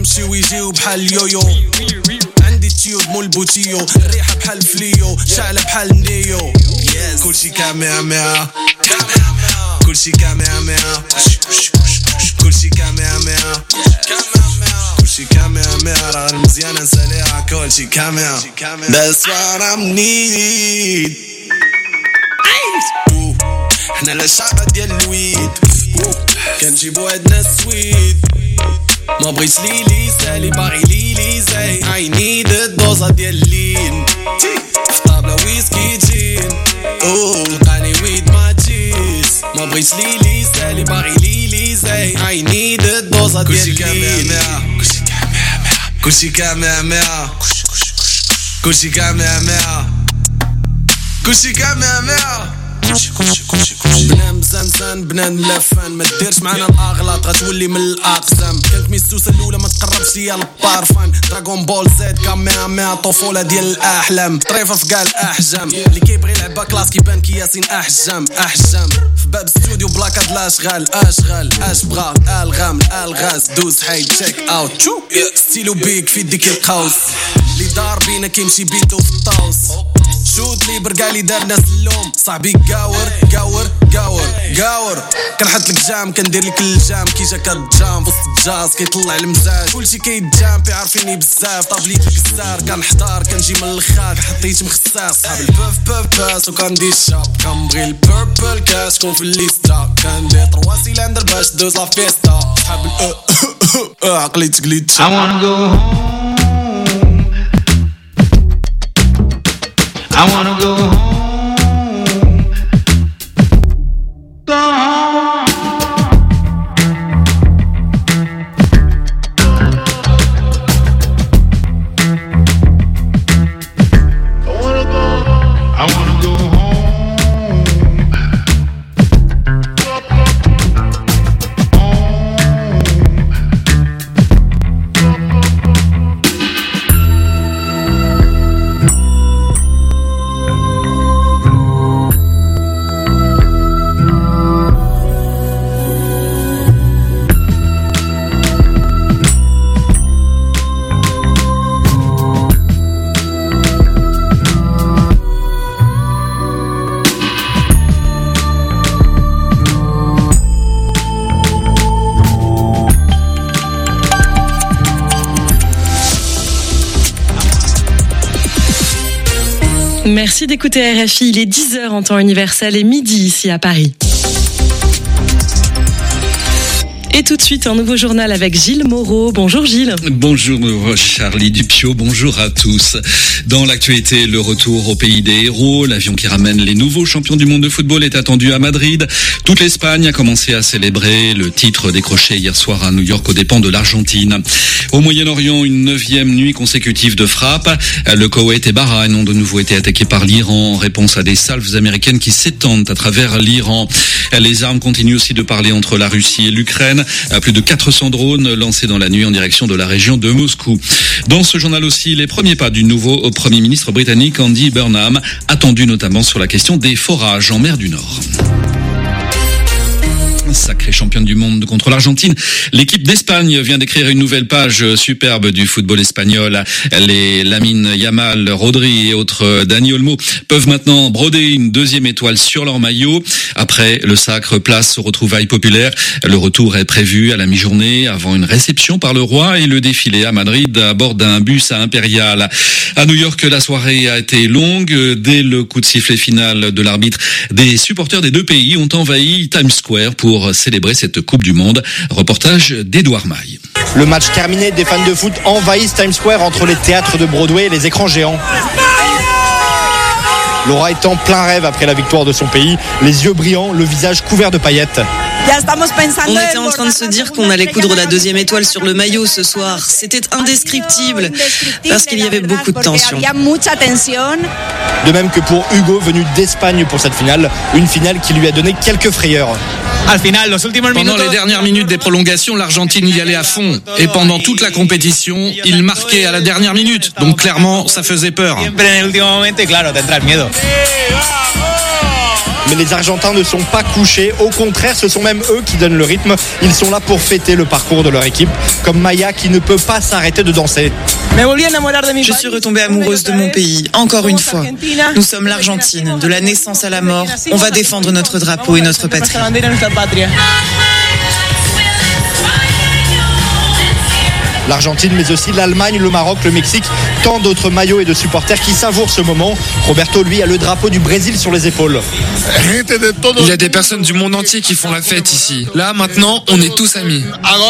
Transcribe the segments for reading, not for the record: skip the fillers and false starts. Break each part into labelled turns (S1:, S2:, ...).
S1: يمشي ويجيو بحال اليويو عندي تيوب مول بوتيو الريحة بحال فليو شعلة بحال نيو كلشي كاميرا كلشي كاميرا كلشي كاميرا كلشي كاميرا راه المزيانة نساليها كلشي كاميرا That's what I need احنا الشعب ديال الويد كنجيبو عندنا السويد ما بغيتش ليلي سالي باغي ليلي زي I need الدوزة ديال اللين في طابلة ويسكي جين لقاني ويد ما تجيش ما بغيتش ليلي سالي باغي ليلي زي I need الدوزة ديال اللين كلشي كاميرا كلشي كاميرا كلشي كاميرا بنام زنزان بنان لفان ما ديرش معنا الاغلاط غتولي من الاقسام كانت ميسوسه الاولى ما تقربش ليا البارفان دراغون بول زد كاميرا طفوله ديال الاحلام طريفه في كاع الاحجام اللي كيبغي يلعبها كلاس كيبان كي ياسين احجام في باب ستوديو بلاكاد الاشغال اش بغا الغام الالغاز دوز حيد تشيك اوت شو ستيلو بيك في ديك القوس اللي دار بينا كيمشي بيتو في الطاوس شوت لي برقالي دار ناس اللوم صاحبي قاور كنحط لك جام كندير لك الجام كي جا كتجام وسط الجاز كيطلع المزاج كلشي كيتجام عارفيني بزاف طابليت الكسار كنحضر كنجي من الخاك حطيت مخصاص صحاب البوف باس وكندير الشاب كنبغي البيربل كاش كون في الليستا كندير 3 سيلندر باش دوز لا فيستا صحاب عقلي تقليد I wanna go home I wanna go home
S2: Merci d'écouter RFI, il est 10h en temps universel et midi ici à Paris. Et tout de suite, un nouveau journal avec Gilles Moreau. Bonjour Gilles.
S3: Bonjour Charlie Dupio, bonjour à tous. Dans l'actualité, le retour au pays des héros. L'avion qui ramène les nouveaux champions du monde de football est attendu à Madrid. Toute l'Espagne a commencé à célébrer le titre décroché hier soir à New York aux dépens de l'Argentine. Au Moyen-Orient, une 9e nuit consécutive de frappe. Le Koweït et Bahreïn ont de nouveau été attaqués par l'Iran en réponse à des salves américaines qui s'étendent à travers l'Iran. Les armes continuent aussi de parler entre la Russie et l'Ukraine. Plus de 400 drones lancés dans la nuit en direction de la région de Moscou. Dans ce journal aussi, les premiers pas du nouveau Premier ministre britannique Andy Burnham, attendu notamment sur la question des forages en mer du Nord. Sacrée championne du monde contre l'Argentine, l'équipe d'Espagne vient d'écrire une nouvelle page superbe du football espagnol. Les Lamine Yamal, Rodri et autres Dani Olmo peuvent maintenant broder une 2e étoile sur leur maillot. Après le sacre, place aux retrouvailles populaires. Le retour est prévu à la mi-journée avant une réception par le roi et le défilé à Madrid à bord d'un bus à Impérial. À New York, la soirée a été longue. Dès le coup de sifflet final de l'arbitre, des supporters des deux pays ont envahi Times Square pour célébrer cette Coupe du Monde. Reportage d'Edouard Maille.
S4: Le match terminé, des fans de foot envahissent Times Square entre les théâtres de Broadway et les écrans géants. Laura est en plein rêve après la victoire de son pays, les yeux brillants, le visage couvert de paillettes.
S5: On était en train de se dire qu'on allait coudre la 2e étoile sur le maillot ce soir. C'était indescriptible parce qu'il y avait beaucoup de tension.
S4: De même que pour Hugo, venu d'Espagne pour cette finale, une finale qui lui a donné quelques frayeurs.
S6: Pendant les dernières minutes des prolongations, l'Argentine y allait à fond. Et pendant toute la compétition, il marquait à la dernière minute. Donc clairement, ça faisait peur.
S4: Mais les Argentins ne sont pas couchés. Au contraire, ce sont même eux qui donnent le rythme. Ils sont là pour fêter le parcours de leur équipe, comme Maya qui ne peut pas s'arrêter de danser.
S5: Je suis retombée amoureuse de mon pays, encore une fois. Nous sommes l'Argentine, de la naissance à la mort. On va défendre notre drapeau et notre patrie.
S4: L'Argentine, mais aussi l'Allemagne, le Maroc, le Mexique, tant d'autres maillots et de supporters qui savourent ce moment. Roberto, lui, a le drapeau du Brésil sur les épaules.
S7: Il y a des personnes du monde entier qui font la fête ici. Là, maintenant, on est tous amis.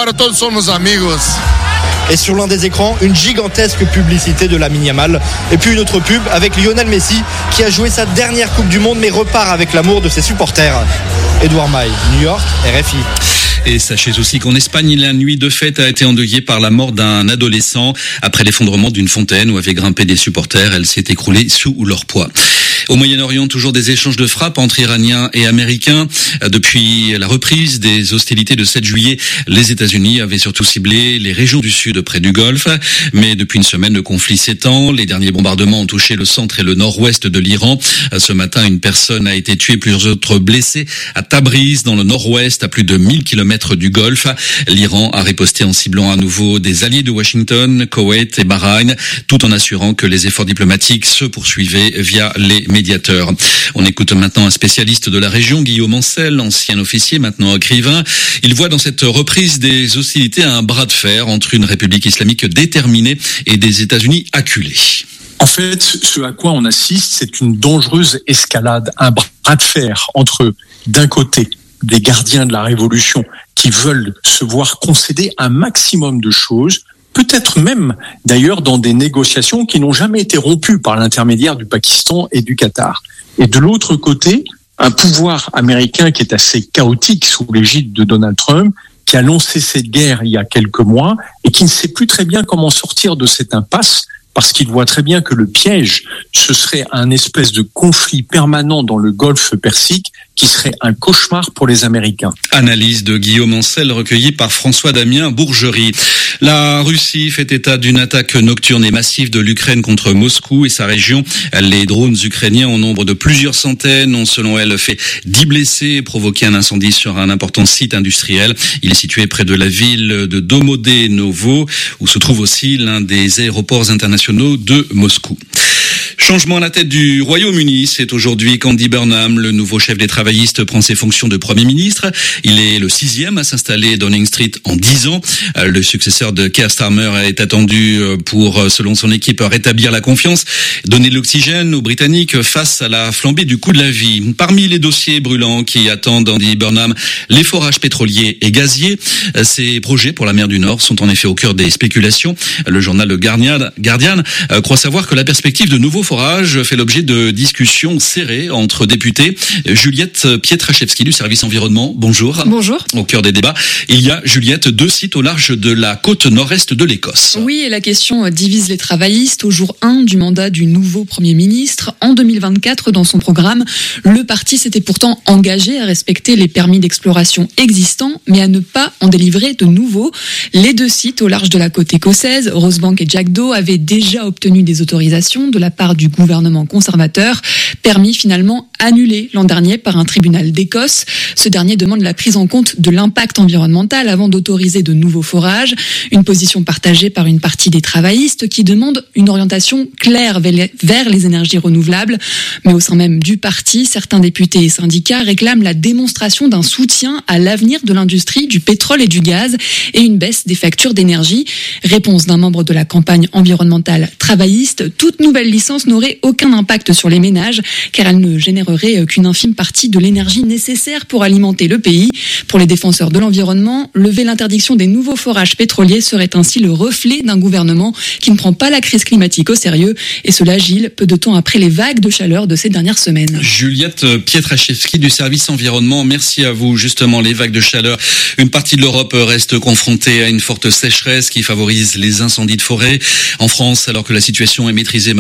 S4: Et sur l'un des écrans, une gigantesque publicité de Lamine Yamal. Et puis une autre pub avec Lionel Messi qui a joué sa dernière Coupe du Monde mais repart avec l'amour de ses supporters. Edouard Maille, New York, RFI.
S3: Et sachez aussi qu'en Espagne, la nuit de fête a été endeuillée par la mort d'un adolescent. Après l'effondrement d'une fontaine où avaient grimpé des supporters, elle s'est écroulée sous leur poids. Au Moyen-Orient, toujours des échanges de frappes entre Iraniens et Américains. Depuis la reprise des hostilités de 7 juillet, les États-Unis avaient surtout ciblé les régions du sud près du Golfe. Mais depuis une semaine, le conflit s'étend. Les derniers bombardements ont touché le centre et le nord-ouest de l'Iran. Ce matin, une personne a été tuée, plusieurs autres blessés à Tabriz, dans le nord-ouest, à plus de 1000 km du Golfe. L'Iran a riposté en ciblant à nouveau des alliés de Washington, Koweït et Bahreïn, tout en assurant que les efforts diplomatiques se poursuivaient via les médiateurs. On écoute maintenant un spécialiste de la région, Guillaume Ancel, ancien officier, maintenant écrivain. Il voit dans cette reprise des hostilités un bras de fer entre une république islamique déterminée et des États-Unis acculés.
S8: En fait, ce à quoi on assiste, c'est une dangereuse escalade, un bras de fer entre, d'un côté, des gardiens de la révolution qui veulent se voir concéder un maximum de choses, peut-être même d'ailleurs dans des négociations qui n'ont jamais été rompues par l'intermédiaire du Pakistan et du Qatar. Et de l'autre côté, un pouvoir américain qui est assez chaotique sous l'égide de Donald Trump, qui a lancé cette guerre il y a quelques mois et qui ne sait plus très bien comment sortir de cette impasse, parce qu'il voit très bien que le piège, ce serait un espèce de conflit permanent dans le Golfe Persique qui serait un cauchemar pour les Américains.
S3: Analyse de Guillaume Ancel recueillie par François-Damien Bourgerie. La Russie fait état d'une attaque nocturne et massive de l'Ukraine contre Moscou et sa région. Les drones ukrainiens au nombre de plusieurs centaines ont selon elle fait 10 blessés et provoqué un incendie sur un important site industriel. Il est situé près de la ville de Domodénovo où se trouve aussi l'un des aéroports internationaux de Moscou. Changement à la tête du Royaume-Uni, c'est aujourd'hui qu'Andy Burnham, le nouveau chef des travaillistes, prend ses fonctions de Premier ministre. Il est le 6e à s'installer à Downing Street en 10 ans. Le successeur de Keir Starmer est attendu pour, selon son équipe, rétablir la confiance, donner de l'oxygène aux Britanniques face à la flambée du coût de la vie. Parmi les dossiers brûlants qui attendent Andy Burnham, les forages pétroliers et gaziers. Ces projets pour la mer du Nord sont en effet au cœur des spéculations. Le journal The Guardian croit savoir que la perspective de nouveaux forages fait l'objet de discussions serrées entre députés. Juliette Pietraszewski du service environnement, bonjour.
S2: Bonjour.
S3: Au cœur des débats, il y a, Juliette, 2 sites au large de la côte nord-est de l'Écosse.
S2: Oui, et la question divise les travaillistes. Au jour 1 du mandat du nouveau Premier ministre, en 2024, dans son programme, le parti s'était pourtant engagé à respecter les permis d'exploration existants, mais à ne pas en délivrer de nouveaux. Les 2 sites au large de la côte écossaise, Rosebank et Jack Doe, avaient déjà obtenu des autorisations de la part du gouvernement conservateur, permis finalement annulé l'an dernier par un tribunal d'Écosse. Ce dernier demande la prise en compte de l'impact environnemental avant d'autoriser de nouveaux forages, une position partagée par une partie des travaillistes qui demandent une orientation claire vers les énergies renouvelables. Mais au sein même du parti, certains députés et syndicats réclament la démonstration d'un soutien à l'avenir de l'industrie du pétrole et du gaz et une baisse des factures d'énergie. Réponse d'un membre de la campagne environnementale travailliste: toute nouvelle licence n'aurait aucun impact sur les ménages car elle ne générerait qu'une infime partie de l'énergie nécessaire pour alimenter le pays. Pour les défenseurs de l'environnement, lever l'interdiction des nouveaux forages pétroliers serait ainsi le reflet d'un gouvernement qui ne prend pas la crise climatique au sérieux, et cela, Gilles, peu de temps après les vagues de chaleur de ces dernières semaines.
S3: Juliette Pietraszewski du service environnement, merci à vous. Justement, les vagues de chaleur, une partie de l'Europe reste confrontée à une forte sécheresse qui favorise les incendies de forêt. En France, alors que la situation est maîtrisée maintenant en forêt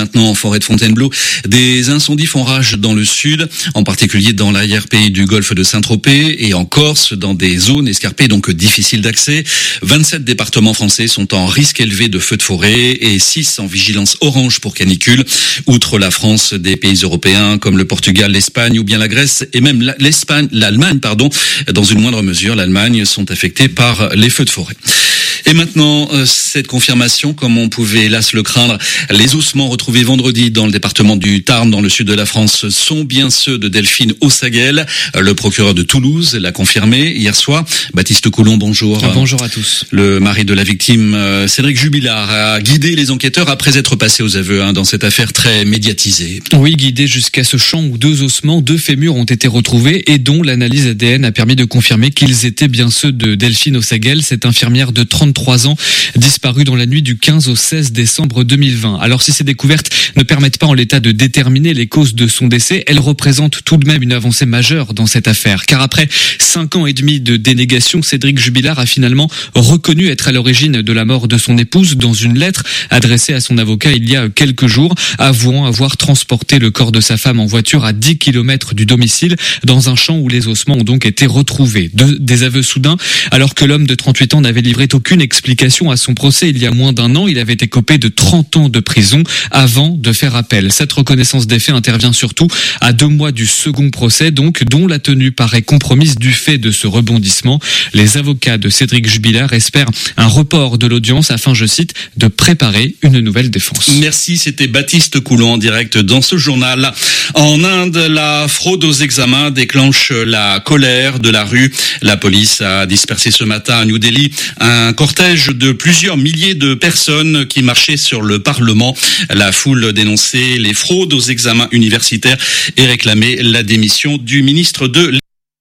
S3: forêt de Fontainebleau, des incendies font rage dans le sud, en particulier dans l'arrière-pays du golfe de Saint-Tropez et en Corse, dans des zones escarpées donc difficiles d'accès. 27 départements français sont en risque élevé de feux de forêt et 6 en vigilance orange pour canicule. Outre la France, des pays européens comme le Portugal, l'Espagne ou bien la Grèce et même l'Allemagne, dans une moindre mesure, l'Allemagne, sont affectés par les feux de forêt. Et maintenant, cette confirmation, comme on pouvait hélas le craindre, les ossements retrouvés vendredi dans le département du Tarn, dans le sud de la France, sont bien ceux de Delphine Ossaguel. Le procureur de Toulouse l'a confirmé hier soir. Baptiste Coulon, bonjour.
S9: Bonjour à tous.
S3: Le mari de la victime, Cédric Jubilard, a guidé les enquêteurs après être passé aux aveux dans cette affaire très médiatisée.
S9: Oui, guidé jusqu'à ce champ où 2 ossements, 2 fémurs ont été retrouvés et dont l'analyse ADN a permis de confirmer qu'ils étaient bien ceux de Delphine Ossaguel, cette infirmière de 33 ans, disparue dans la nuit du 15 au 16 décembre 2020. Alors si ces découvertes ne permettent pas en l'état de déterminer les causes de son décès, elles représentent tout de même une avancée majeure dans cette affaire. Car après 5 ans et demi de dénégation, Cédric Jubilard a finalement reconnu être à l'origine de la mort de son épouse dans une lettre adressée à son avocat il y a quelques jours, avouant avoir transporté le corps de sa femme en voiture à 10 km du domicile dans un champ où les ossements ont donc été retrouvés. Des aveux soudains, alors que l'homme de 38 ans n'avait livré aucune explication à son procès il y a moins d'1 an. Il avait écopé de 30 ans de prison avant de faire appel. Cette reconnaissance des faits intervient surtout à 2 mois du second procès, donc, dont la tenue paraît compromise du fait de ce rebondissement. Les avocats de Cédric Jubilard espèrent un report de l'audience afin, je cite, de préparer une nouvelle défense.
S3: Merci, c'était Baptiste Coulon en direct dans ce journal. En Inde, la fraude aux examens déclenche la colère de la rue. La police a dispersé ce matin à New Delhi un cortège de plusieurs milliers de personnes qui marchaient sur le Parlement. La foule dénonçait les fraudes aux examens universitaires et réclamait la démission du ministre de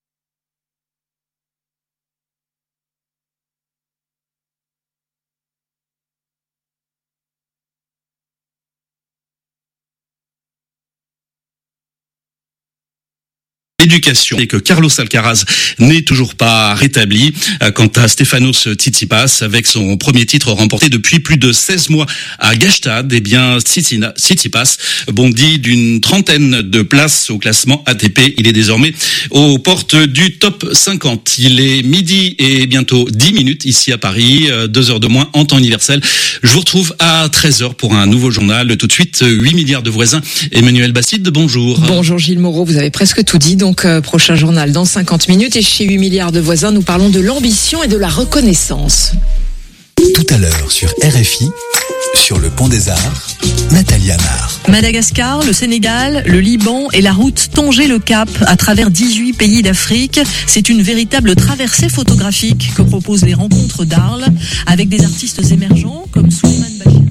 S3: l'éducation et que Carlos Alcaraz n'est toujours pas rétabli. Quant à Stefanos Tsitsipas, avec son premier titre remporté depuis plus de 16 mois à Gstaad, eh bien Tsitsipas bondit d'une trentaine de places au classement ATP. Il est désormais aux portes du top 50. Il est midi et bientôt 10 minutes ici à Paris, 2 heures de moins en temps universel. Je vous retrouve à 13h pour un nouveau journal. Tout de suite, 8 milliards de voisins. Emmanuel Bastide, bonjour.
S10: Bonjour Gilles Moreau, vous avez presque tout dit. Donc prochain journal dans 50 minutes et chez 8 milliards de voisins, nous parlons de l'ambition et de la reconnaissance.
S11: Tout à l'heure sur RFI, sur le Pont des Arts, Nathalie Amar.
S12: Madagascar, le Sénégal, le Liban et la route Tanger-le Cap à travers 18 pays d'Afrique. C'est une véritable traversée photographique que proposent les rencontres d'Arles avec des artistes émergents comme Souleymane Bachir.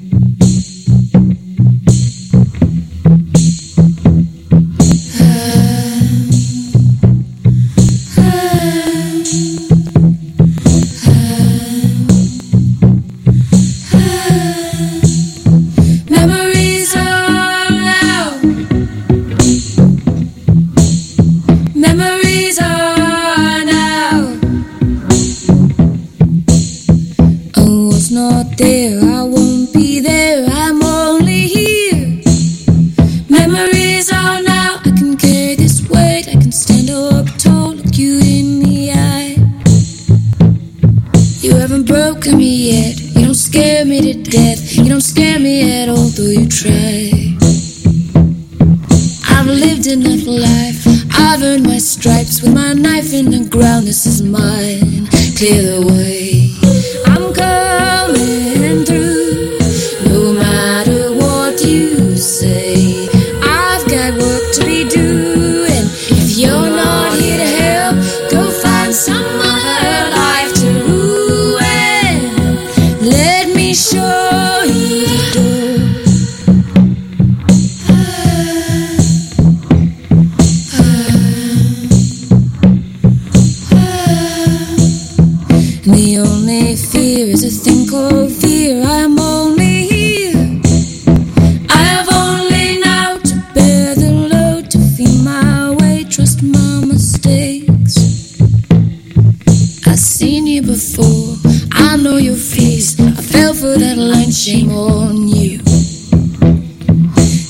S13: This is mine, clear the way. I'm coming through, no matter what you say. I've got work to be doing. If you're not here to help, go find some other life to ruin. Let me show you the door. The only fear is a thing called fear. I'm only here. I have only now to bear the load, to feel my way, trust my mistakes. I've seen you before, I know your face. I fell for that line, shame on you.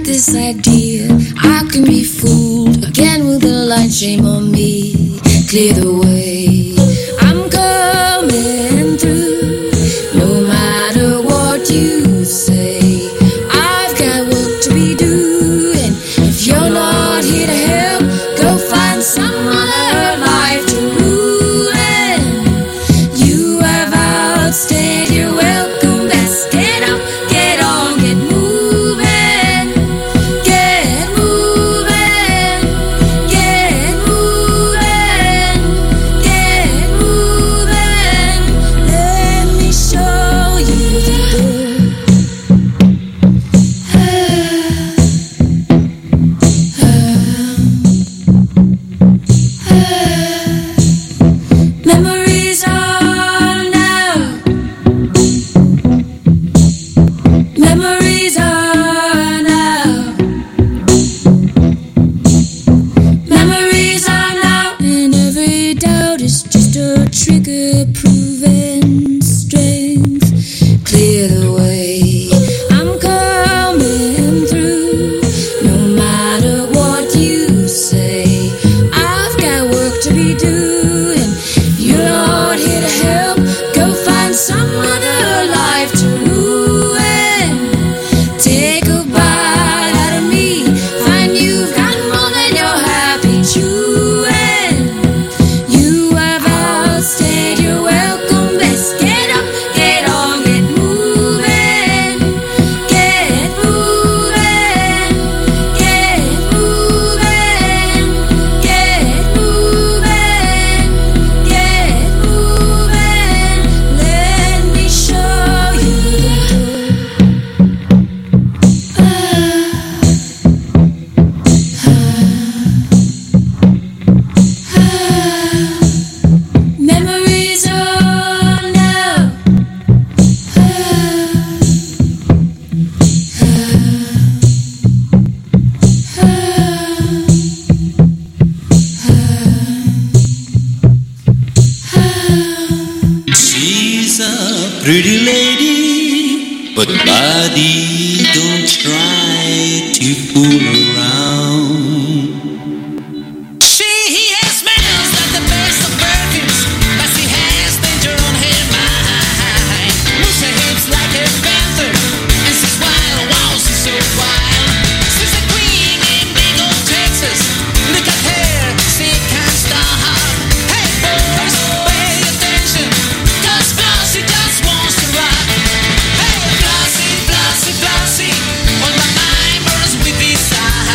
S13: got this idea I can be fooled again with the light. Shame on me, clear the way. I'm coming through, no matter what you say. I've got work to be doing. If you're not here to help, go find some other life to rule in. You have outstayed your welcome. Best get up, get on, get moving, get moving, get moving, get moving. Let me show you the memories are now. Memories are now. Memories are now. And every doubt is just a trigger proving strength. Clear the way. I'm coming through, no matter what you say. I've got work to be doing. You're not here to help, go find some other life to ruin. Take a bite out of me, find you've got more than you're happy chewing. You have outstayed your welcome. Best get up, get on, get moving, get moving, get moving, get moving, get moving. Let me show you the memories are now.
S14: She's a pretty lady, but body don't try to fool around. She smells like the best of perfumes, but she has danger on her mind. Moves her hips like a panther, and she's wild, wow, she's so wild. She's a queen in big old Texas. Look at her, she can't stop. Hey boys, pay attention, 'cause Flossie just wants to rock. Hey Flossie, Flossie, Flossie, on my mind burns with desire.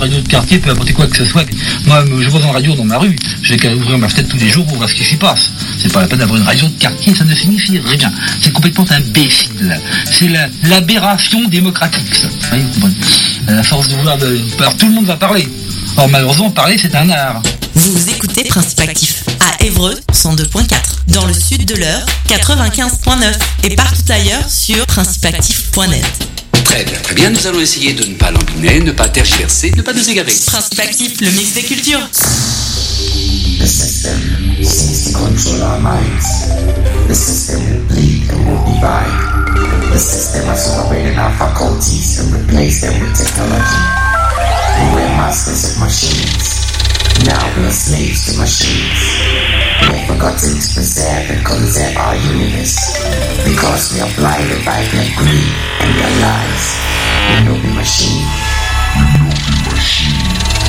S15: radio de quartier peut apporter quoi que ce soit. Moi, je vois une radio dans ma rue, j'ai qu'à ouvrir ma fenêtre tous les jours pour voir ce qui s'y passe. C'est pas la peine d'avoir une radio de quartier, ça ne signifie rien. C'est complètement imbécile. C'est l'aberration démocratique, ça. Vous comprenez ? À force de vouloir alors, tout le monde va parler. Or, malheureusement, parler, c'est un art.
S16: Vous écoutez Principe Actif à Évreux 102.4, dans le sud de l'Eure 95.9 et partout ailleurs sur principeactif.net.
S14: Très bien, nous allons essayer de ne pas lambiner, ne pas tergiverser, ne pas nous égarer.
S16: Principe Actif, le mix des cultures.
S17: The system seeks to control our minds. The system will bleed and will divide. The system has separated our faculties and replaced them with technology. We were masters of machines. Now we are slaves to machines. We have forgotten to preserve and conserve our universe because we are blinded by their greed and their lies. We know the machine. We know the machine.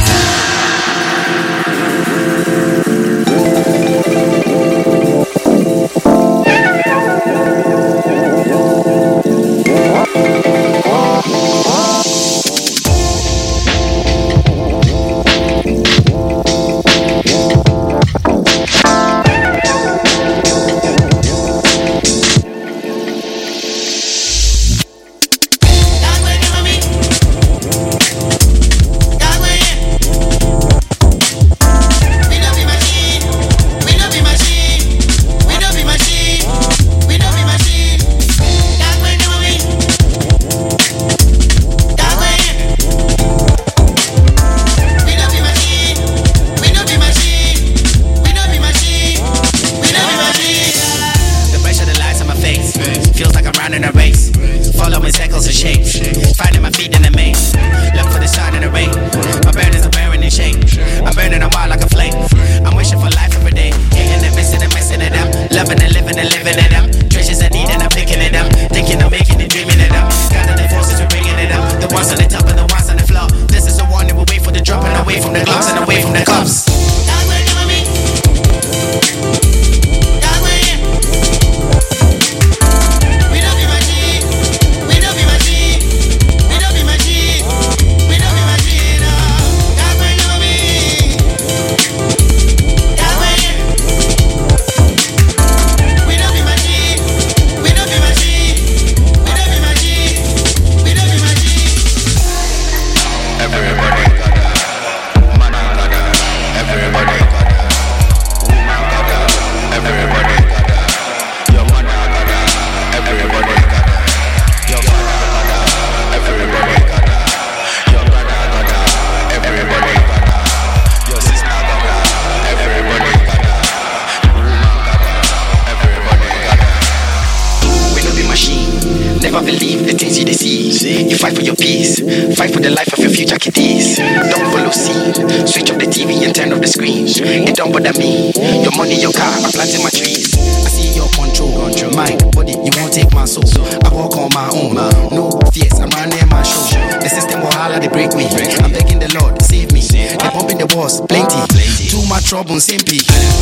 S1: Trouble simply.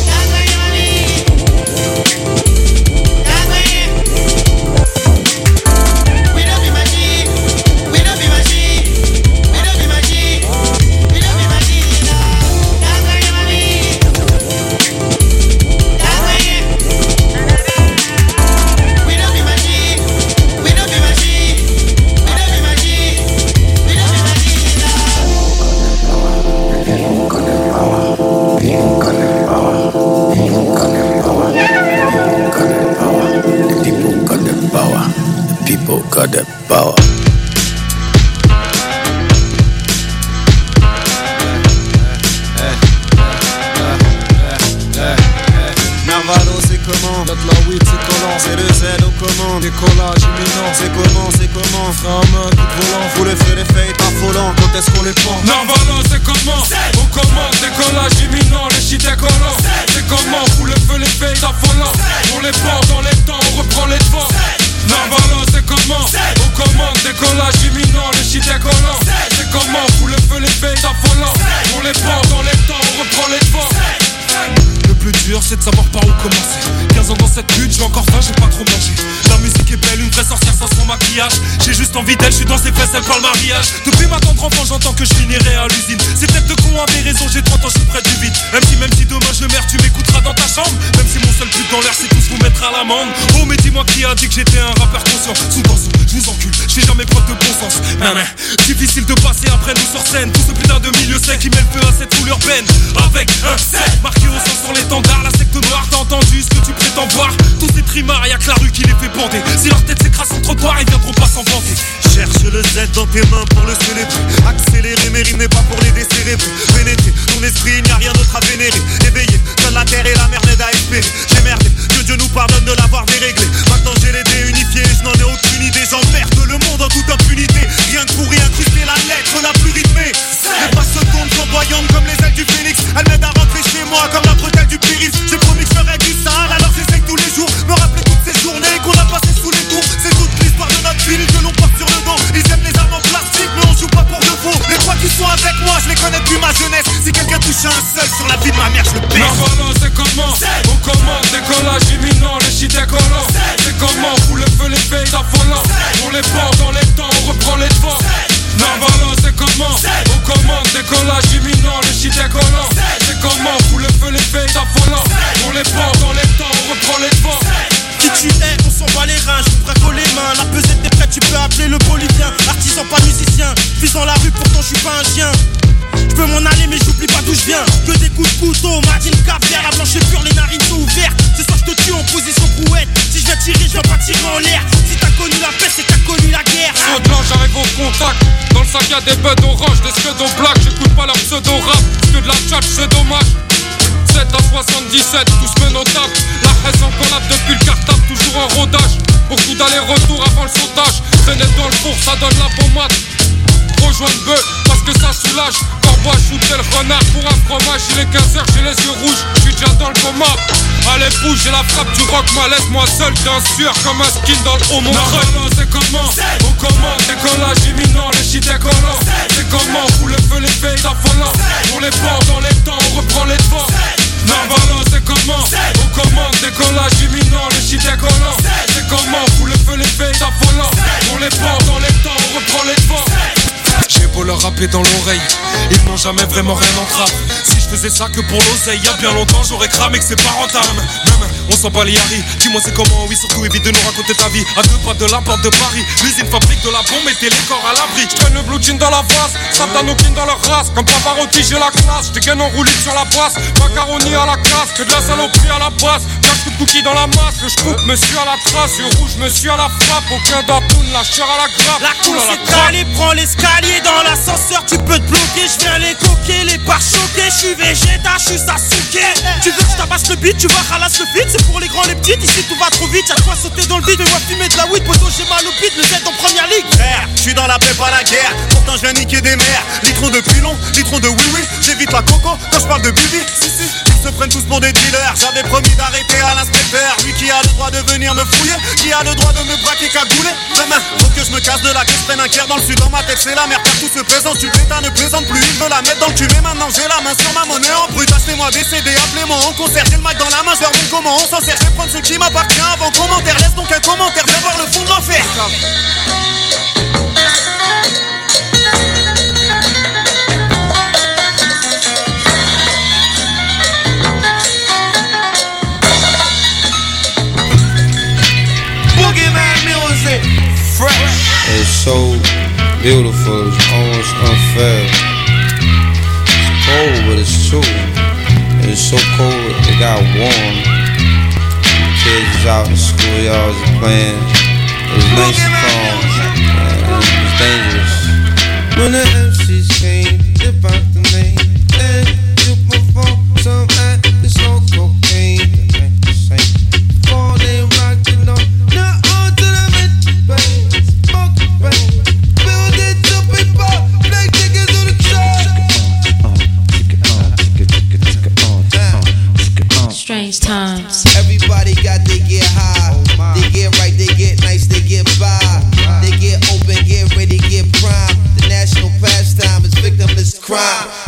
S1: Got the power.
S18: Narvalo c'est comment? Y'a de la weed c'est collant. C'est le Z aux commandes. Décollage imminent. C'est comment? Frein à main, coup de volant. Faut les faire les faits affolants. Quand est-ce qu'on les prend?
S19: Narvalo c'est comment? Aux commandes. Décollage imminent. Les shit décollants. C'est comment? Faut le feu les faits affolants. On les prend dans les temps. On reprend les devants. Narvalo c'est comment? Aux commandes, décollage imminent, le shit décollant. C'est comment? Faut le feu, les faits affolants. On les prend dans les temps, on reprend les devants.
S18: Le plus dur c'est de savoir par où commencer. 15 ans dans cette lutte, j'ai encore faim, j'ai pas trop mangé. La musique est belle, une vraie sorcière sans son maquillage.
S19: maquillage. J'ai juste envie d'elle, je suis dans ses fesses, elle parle mariage. Depuis ma tendre enfant, j'entends que je finirai à l'usine. Ces têtes de con avaient raison, j'ai 30 ans, je suis près du vide. Même si demain je meurs, tu m'écouteras dans ta chambre. Même si mon seul but dans l'air, c'est tous vous mettre à l'amende. Oh, mais dis-moi qui a dit que j'étais un rappeur conscient. Sous tension, je vous encule, je fais jamais preuve de bon sens. Difficile de passer après nous sur scène. Tout ce putain de milieu sec qui met le feu à cette foule urbaine. Avec un set marqué au sang sur l'étendard, la secte noire. T'as entendu ce que tu prétends voir? Tous ces trimards, y'a que la rue qui les fait bander. Si leur tête s'écrase sur le trottoir, ils viendront pas s'en vanter.
S18: Cherche le Z dans tes mains pour le célébrer. Accélérer mes rimes n'est pas pour les décérébrer. Pénétrer ton esprit, il n'y a rien d'autre à vénérer. Éveillé, seule la terre et la mer n'aident à espérer. J'ai merdé, que Dieu nous pardonne de l'avoir déréglé. Maintenant j'ai les dés unifiés, je n'en ai aucune idée. J'emmerde le monde en toute impunité. Rien que pour y incruster la lettre la plus rythmée. Les pas se tournent flamboyantes comme les ailes du phénix. Elles m'aident à rentrer chez moi comme la bretelle du périph'. J'ai promis que je ferais du sale, alors j'essaye tous les jours. Me rappeler toutes ces journées qu'on a passées sous les tours. C'est toute l'histoire de notre ville que l'on porte sur le dos. Ils aiment les armes en plastique mais on joue pas pour de faux. Les trois qui sont avec moi, je les connais depuis ma jeunesse. Si quelqu'un touche un seul sur la vie de ma mère, je le baisse.
S19: Non voilà c'est comment, on commande, décollage imminent, les shit décollants. C'est comment, pour le feu les pays d'affolant. On les porte dans les temps, on reprend les devants. Non voilà c'est comment, on commande, décollage imminent, les shit décollants. C'est comment, pour le feu les pays d'affolant. On les porte dans les temps, on reprend les devants.
S18: Qui tu es, on s'en bat les reins, je vous braque les mains. La pesette est prête, tu peux appeler le bolivien. Artisan pas musicien, fils dans la rue, pourtant je suis pas un chien. Je peux m'en aller mais j'oublie pas d'où je viens. Que des coups de couteau, Martine caviar, la blanche est pure, les narines sont ouvertes. Ce soir je te tue en position brouette. Si je viens tirer, je viens pas tirer en l'air. Si t'as connu la paix, c'est que t'as connu la guerre.
S19: Saut blanc, j'arrive au contact. Dans le sac y'a des buds orange, des pseudo black. J'écoute pas leur pseudo rap, que de la tchatch, c'est dommage. 7 à 77, tous menotables. La haine en collab depuis le cartable, toujours en rodage. Beaucoup d'allers-retours avant le sautage. Traîner dans le four, ça donne la pommade. Rejoindre bœuf, parce que ça soulage. Corbois, shooter le renard pour un fromage. Il est 15h, j'ai les yeux rouges, j'suis déjà dans le coma. Allez bouge, j'ai la frappe du rock, moi laisse-moi seul d'un sueur comme un skin dans le haut mon creux. Non, c'est comment, on commande, décollage imminent, les shit décollants. C'est comment, pour le feu les pays d'affolant. On les porte dans les temps, on reprend les devants. Non voilà c'est comment, on commande, décollage imminent, les shit décollants. C'est comment, pour le feu les pays d'affolant. On les porte dans les temps, on reprend les devants. J'ai beau leur rapper dans l'oreille, ils n'ont jamais vraiment rien en trappe. Si je faisais ça que pour l'oseille, y'a bien longtemps j'aurais cramé que c'est pas rentable. Même, on s'en bat les haris, dis-moi c'est comment, oui surtout évite de nous raconter ta vie. À 2 pas de la porte de Paris, l'usine fabrique de la bombe, mettez les corps à l'abri. J'traîne le blue jean dans la face, Saptanokin dans leur race. Comme Pavarotti j'ai la classe, j'dégaine en roulis sur la passe. Macaroni à la casse, que de la saloperie à la base. Cache coup de cookies dans la masse, le j'coupe monsieur à la trace. Yeux rouge monsieur à la frappe, aucun d'atoun, la chair à la grappe. La course est calée, prends l'escalier. Dans l'ascenseur tu peux te bloquer, je viens les coquer, les barres choquées, je suis végéta, je suis Sasuke. Tu veux que je tabasse le beat, tu vas ralasse le feed, c'est pour les grands les petites, ici tout va trop vite, y'a quoi sauter dans le vide, et moi fumer de la weed, poto j'ai mal au pit, le Z en première ligue. Frère, je suis dans la paix pas la guerre, pourtant je viens niquer des mers, litron de pilon, litron de oui-oui, j'évite la coco quand je parle de bibi, si, ils se prennent tous pour des dealers, j'avais promis d'arrêter à l'inspecteur, lui qui a le droit de venir me fouiller, qui a le droit de me braquer cagouler, demain, faut que je me casse de la que je prenne un cœur dans le sud, dans ma tête c'est la merde, car tout se présente, tu l'état ne présente plus, il veut la mettre dans le cul, mais maintenant j'ai la main sur ma monnaie en brut, achetez-moi des CD, appelez-moi en concert, j'ai le mic dans la main, je leur montre comment on s'en sert, je vais prendre ce qui m'appartient avant commentaire, laisse donc un commentaire, viens voir le fond de l'enfer.
S20: It's so beautiful, it's almost unfair. It's cold, but it's true. It's so cold, it got warm. Kids is out in the schoolyards playing. It's nice and calm, and it's dangerous. When the MCs came, dip out the name, and you perform some at this no cocaine. That ain't the same. Fall they rock, you know. Now on to the mid-bang, smoke bang. Build it to people, black niggas on the track.
S13: Strange times.
S20: Everybody got they get high, they get right, they get nice, they get by, they get open, get ready, get prime. The national pastime is victimless crime.